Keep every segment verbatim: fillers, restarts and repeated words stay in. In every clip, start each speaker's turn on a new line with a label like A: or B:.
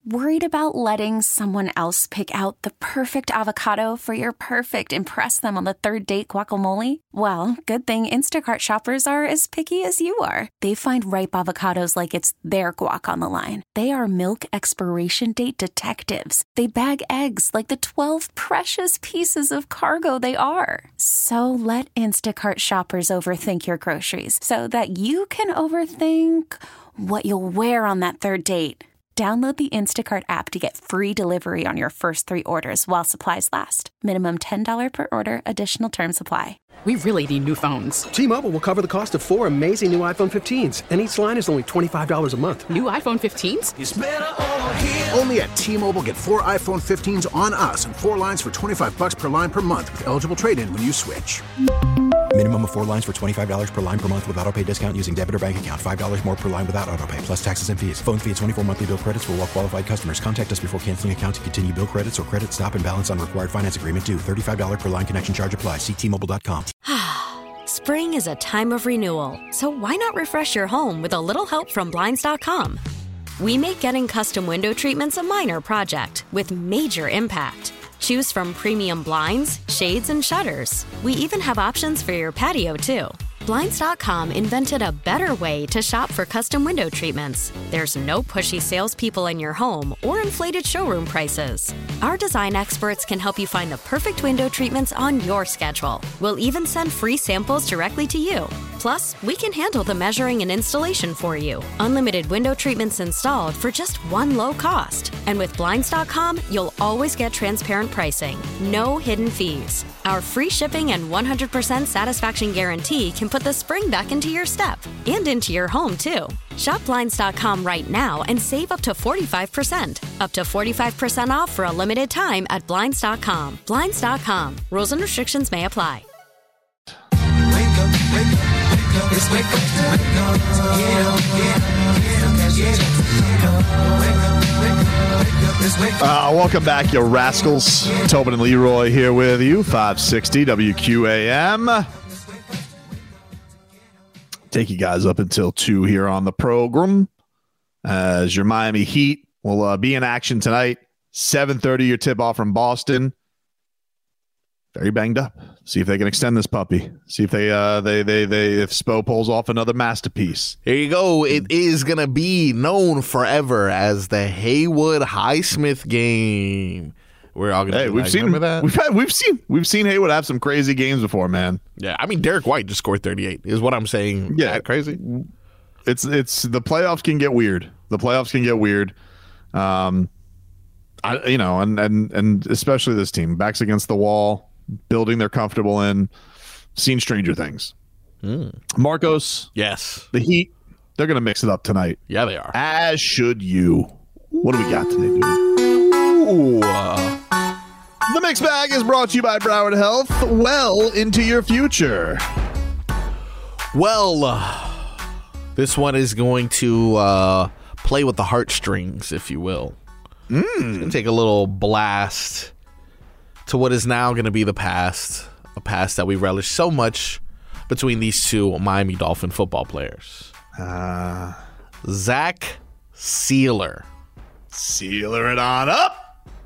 A: Worried about letting someone else pick out the perfect avocado for your perfect impress them on the third date guacamole? Well, good thing Instacart shoppers are as picky as you are. They find ripe avocados like it's their guac on the line. They are milk expiration date detectives. They bag eggs like the twelve precious pieces of cargo they are. So let Instacart shoppers overthink your groceries so that you can overthink what you'll wear on that third date. Download the Instacart app to get free delivery on your first three orders while supplies last. Minimum ten dollars per order. Additional terms apply.
B: We really need new phones.
C: T-Mobile will cover the cost of four amazing new iPhone fifteens, and each line is only twenty-five dollars a month.
B: New iPhone fifteens?
D: It's better over here.
E: Only at T-Mobile, get four iPhone fifteens on us and four lines for twenty-five dollars per line per month with eligible trade-in when you switch.
F: Minimum of four lines for twenty-five dollars per line per month with autopay discount using debit or bank account. five dollars more per line without autopay, plus taxes and fees. Phone fee at twenty-four monthly bill credits for well-qualified customers. Contact us before canceling account to continue bill credits or credit stop and balance on required finance agreement due. thirty-five dollars per line connection charge applies. See T Mobile dot com.
G: Spring is a time of renewal, so why not refresh your home with a little help from Blinds dot com? We make getting custom window treatments a minor project with major impact. Choose from premium blinds, shades, and shutters. We even have options for your patio, too. Blinds dot com invented a better way to shop for custom window treatments. There's no pushy salespeople in your home or inflated showroom prices. Our design experts can help you find the perfect window treatments on your schedule. We'll even send free samples directly to you. Plus, we can handle the measuring and installation for you. Unlimited window treatments installed for just one low cost. And with Blinds dot com, you'll always get transparent pricing. No hidden fees. Our free shipping and one hundred percent satisfaction guarantee can put the spring back into your step and into your home, too. Shop Blinds dot com right now and save up to forty-five percent. Up to forty-five percent off for a limited time at Blinds dot com. Blinds dot com. Rules and restrictions may apply.
D: Wake up, wake up, wake up. It's wake up, wake up. Yeah, yeah, yeah, yeah. Wake up, wake up, wake up. It's wake up.
H: Uh, welcome back, you rascals. Tobin and Leroy here with you. five sixty W Q A M. Take you guys up until two here on the program as your Miami Heat will uh, be in action tonight. seven thirty, your tip-off from Boston. Very banged up. See if they can extend this puppy. See if they, uh, they, they, they, if Spo pulls off another masterpiece.
I: Here you go. It is going to be known forever as the Haywood Highsmith game. We're all gonna
H: hey, we've seen
I: that.
H: We've had, we've seen we've seen Haywood have some crazy games before, man.
I: Yeah, I mean Derek White just scored thirty-eight. Is what I'm saying.
H: Yeah,
I: that crazy.
H: It's it's the playoffs can get weird. The playoffs can get weird. Um, I you know, and and and especially this team, backs against the wall, building they're comfortable in. Seen stranger things.
I: Mm.
H: Marcos,
I: yes,
H: the Heat, they're gonna mix it up tonight.
I: Yeah, they are.
H: As should you. What do we got today, dude?
I: Ooh. Uh,
H: The Mixed Bag is brought to you by Broward Health. Well into your future.
I: Well, uh, this one is going to uh, play with the heartstrings, if you will.
H: Mm.
I: It's going to take a little blast to what is now going to be the past, a past that we relish so much between these two Miami Dolphin football players.
H: Uh,
I: Zach Sealer.
H: Sealer it on up.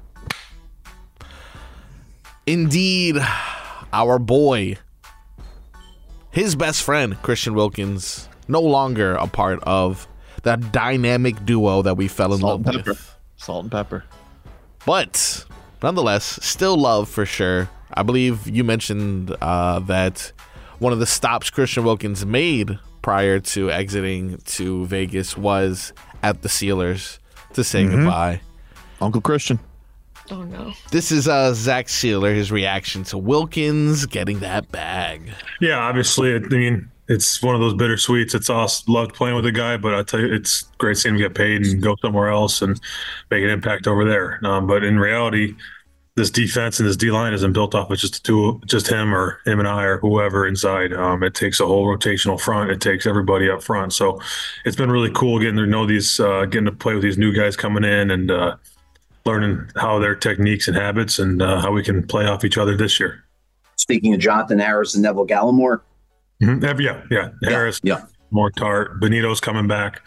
I: Indeed, our boy, his best friend, Christian Wilkins, no longer a part of that dynamic duo that we fell in
H: Salt
I: love
H: and pepper.
I: with.
H: Salt and pepper.
I: But nonetheless, still love for sure. I believe you mentioned uh, that one of the stops Christian Wilkins made prior to exiting to Vegas was at the Sealers to say
H: mm-hmm.
I: goodbye.
H: Uncle Christian.
J: Oh, no.
I: This is uh, Zach Sealer, his reaction to Wilkins getting that bag.
K: Yeah, obviously, I mean, it's one of those bittersweets. It's awesome. Loved playing with the guy, but I tell you, it's great seeing him get paid and go somewhere else and make an impact over there. Um, but in reality, this defense and this D-line isn't built off of just two, just him or him and I or whoever inside. Um, it takes a whole rotational front. It takes everybody up front. So it's been really cool getting to know these, uh, getting to play with these new guys coming in and uh, learning how their techniques and habits and uh, how we can play off each other this year.
L: Speaking of Jonathan Harris and Neville Gallimore.
K: Mm-hmm. Yeah, yeah. Harris,
L: yeah, yeah.
K: Mortart, Benito's coming back.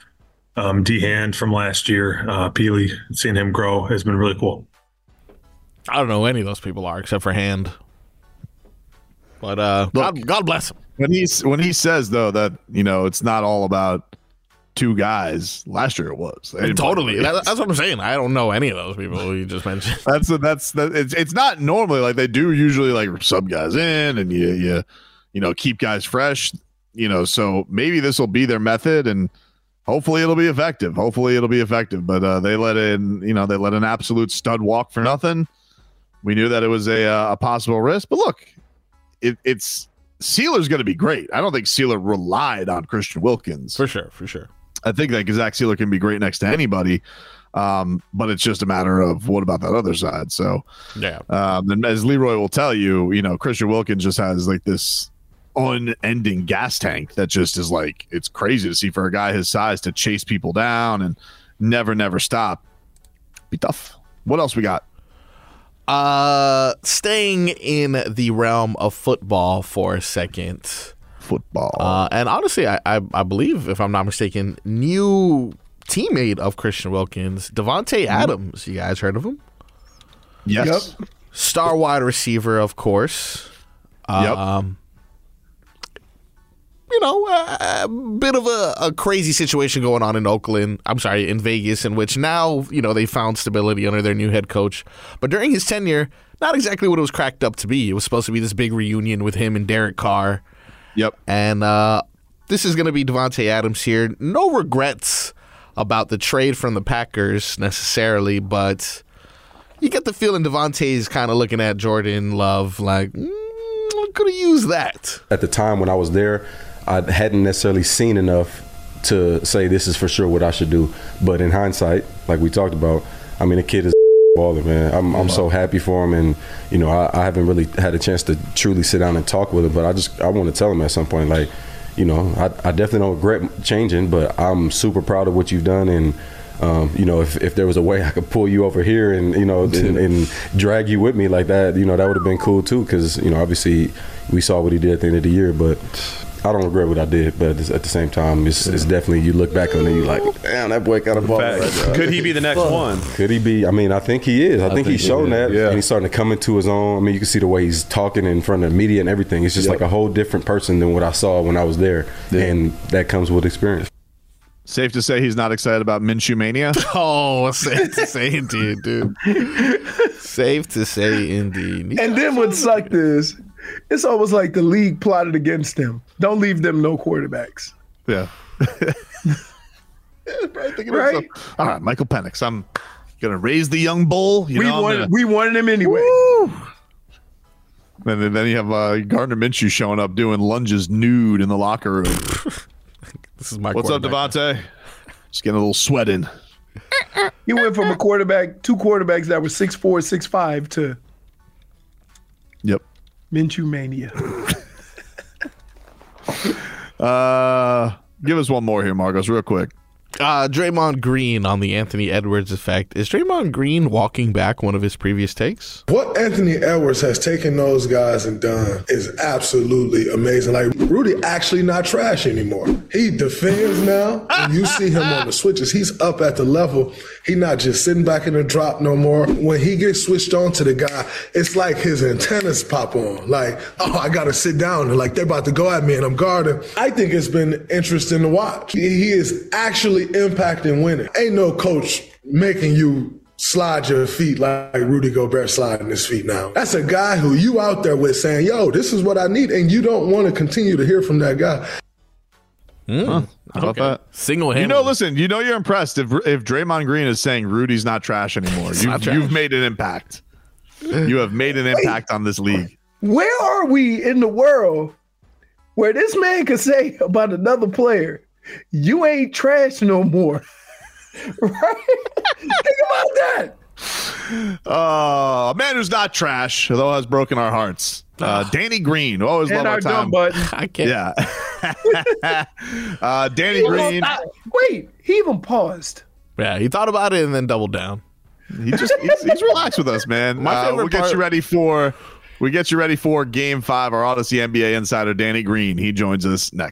K: Um, D-Hand from last year, uh, Peely, seeing him grow has been really cool.
I: I don't know who any of those people are except for Hand. But uh,
H: Look,
I: God, God bless him.
H: When he's when he says though that you know it's not all about two guys. Last year it was They didn't
I: Totally.
H: play.
I: That, that's what I'm saying. I don't know any of those people you just mentioned.
H: That's that's that. It's it's not normally like they do usually like sub guys in and you you you know keep guys fresh. You know, so maybe this will be their method and. Hopefully it'll be effective. Hopefully it'll be effective. But uh, they let in, you know, they let an absolute stud walk for nothing. We knew that it was a uh, a possible risk. But look, it, it's Sealer's going to be great. I don't think Sealer relied on Christian Wilkins
I: for sure. For sure.
H: I think that Zach Sealer can be great next to anybody. Um, but it's just a matter of what about that other side. So
I: yeah.
H: Um, and as Leroy will tell you, you know, Christian Wilkins just has like this unending gas tank that just is like it's crazy to see for a guy his size to chase people down and never never stop. Be tough. What else we got?
I: Uh staying in the realm of football for a second.
H: Football.
I: Uh and honestly I, I I believe if I'm not mistaken, new teammate of Christian Wilkins, Devontae Adams. You guys heard of him?
H: Yes.
J: Yep.
I: Star wide receiver, of course.
H: Yep.
I: Um You know, a, a bit of a, a crazy situation going on in Oakland. I'm sorry, in Vegas, in which now, you know, they found stability under their new head coach. But during his tenure, not exactly what it was cracked up to be. It was supposed to be this big reunion with him and Derek Carr.
H: Yep.
I: And uh, this is going to be Devontae Adams here. No regrets about the trade from the Packers necessarily, but you get the feeling Devontae's kind of looking at Jordan Love like, mm, I could have used that.
M: At the time when I was there, I hadn't necessarily seen enough to say this is for sure what I should do. But in hindsight, like we talked about, I mean, the kid is a baller, man. I'm, I'm so happy for him. And, you know, I, I haven't really had a chance to truly sit down and talk with him. But I just I want to tell him at some point, like, you know, I, I definitely don't regret changing, but I'm super proud of what you've done. And, um, you know, if, if there was a way I could pull you over here and, you know, and, and drag you with me like that, you know, that would have been cool, too. Because, you know, obviously we saw what he did at the end of the year. But I don't regret what I did, but at the same time, it's, it's definitely, you look back on it, you're like, damn, that boy got a ball. Right,
J: could he be the next
M: Fuck.
J: one?
M: Could he be? I mean, I think he is. I, I think, think he's shown he that. Yeah. And he's starting to come into his own. I mean, you can see the way he's talking in front of the media and everything. It's just yep. like a whole different person than what I saw when I was there. Yeah. And that comes with experience.
H: Safe to say he's not excited about Minshew Mania?
I: Oh, safe to say indeed, dude. Safe to say indeed.
J: And then what sucked is, it's almost like the league plotted against him. Don't leave them no quarterbacks.
H: Yeah. right? All right, Michael Penix. I'm going to raise the young bull. You
J: we,
H: know,
J: wanted,
H: gonna...
J: we wanted him anyway.
H: Woo! And then, then you have uh, Gardner Minshew showing up doing lunges nude in the locker room.
I: This is my
H: What's up, Devontae? Just getting a little sweat in.
J: He went from a quarterback, two quarterbacks that were six four, six five to
H: Yep.
J: Minshew Mania.
H: uh, give us one more here, Marcos, real quick.
I: Uh, Draymond Green on the Anthony Edwards effect. Is Draymond Green walking back one of his previous takes?
N: What Anthony Edwards has taken those guys and done is absolutely amazing. Like, Rudy actually not trash anymore. He defends now. When you see him on the switches, he's up at the level. He not just sitting back in the drop no more. When he gets switched on to the guy, it's like his antennas pop on. Like, oh, I got to sit down. And like, they're about to go at me and I'm guarding. I think it's been interesting to watch. He is actually impacting winning. Ain't no coach making you slide your feet like Rudy Gobert sliding his feet now. That's a guy who you out there with saying, yo, this is what I need. And you don't want to continue to hear from that guy.
H: Mm. Huh. How about
I: okay.
H: that?
I: Single-handed.
H: You know, listen, you know you're impressed if if Draymond Green is saying Rudy's not trash anymore. You've,
I: not trash.
H: You've made an impact. You have made an impact Wait, on this league.
J: Where are we in the world where this man could say about another player, you ain't trash no more? Right? Think about that.
H: Uh, a man who's not trash, though has broken our hearts. Uh, Danny Green. Always
J: and
H: love our,
J: our
H: time.
J: dumb button.
I: I can't.
H: Yeah. uh, Danny Green.
J: Wait, he even paused.
I: Yeah, he thought about it and then doubled down.
H: He just he's, he's relaxed with us, man.
I: My
H: uh,
I: favorite
H: we'll get
I: part-
H: you ready for we get you ready for Game Five. Our Odyssey N B A insider Danny Green. He joins us next.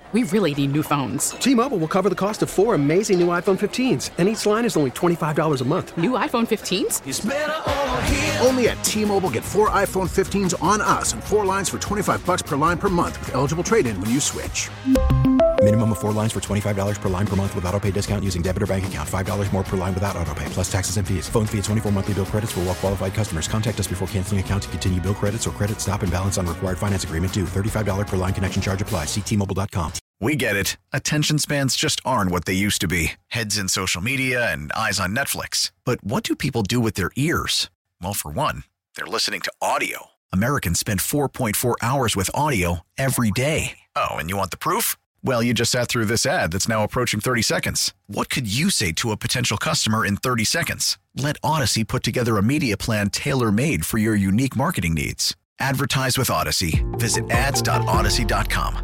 B: We really need new phones.
C: T-Mobile will cover the cost of four amazing new iPhone fifteens, and each line is only twenty-five dollars a month.
B: New iPhone fifteens?
E: It's better over here. Only at T-Mobile, get four iPhone fifteens on us and four lines for twenty-five bucks per line per month with eligible trade-in when you switch.
F: Minimum of four lines for twenty-five dollars per line per month with autopay discount using debit or bank account. five dollars more per line without autopay, plus taxes and fees. Phone fee at twenty-four monthly bill credits for well-qualified customers. Contact us before canceling account to continue bill credits or credit stop and balance on required finance agreement due. thirty-five dollars per line connection charge applies. See T Mobile dot com.
O: We get it. Attention spans just aren't what they used to be. Heads in social media and eyes on Netflix. But what do people do with their ears? Well, for one, they're listening to audio. Americans spend four point four hours with audio every day. Oh, and you want the proof? Well, you just sat through this ad that's now approaching thirty seconds. What could you say to a potential customer in thirty seconds? Let Odyssey put together a media plan tailor-made for your unique marketing needs. Advertise with Odyssey. Visit ads dot odyssey dot com.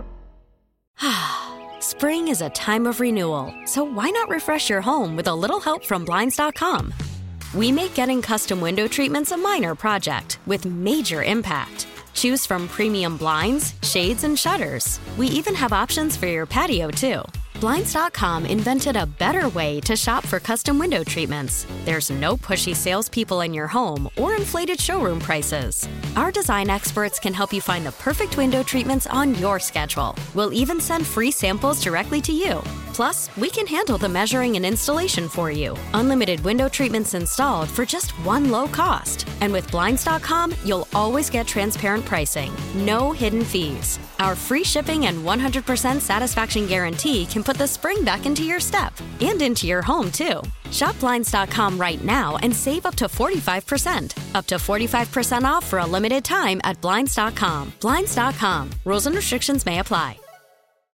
G: Spring is a time of renewal, so why not refresh your home with a little help from Blinds dot com? We make getting custom window treatments a minor project with major impact. Choose from premium blinds, shades, and shutters. We even have options for your patio, too. Blinds dot com invented a better way to shop for custom window treatments. There's no pushy salespeople in your home or inflated showroom prices. Our design experts can help you find the perfect window treatments on your schedule. We'll even send free samples directly to you. Plus, we can handle the measuring and installation for you. Unlimited window treatments installed for just one low cost. And with Blinds dot com, you'll always get transparent pricing. No hidden fees. Our free shipping and one hundred percent satisfaction guarantee can put the spring back into your step and into your home, too. Shop Blinds dot com right now and save up to forty-five percent. Up to forty-five percent off for a limited time at Blinds dot com. Blinds dot com. Rules and restrictions may apply.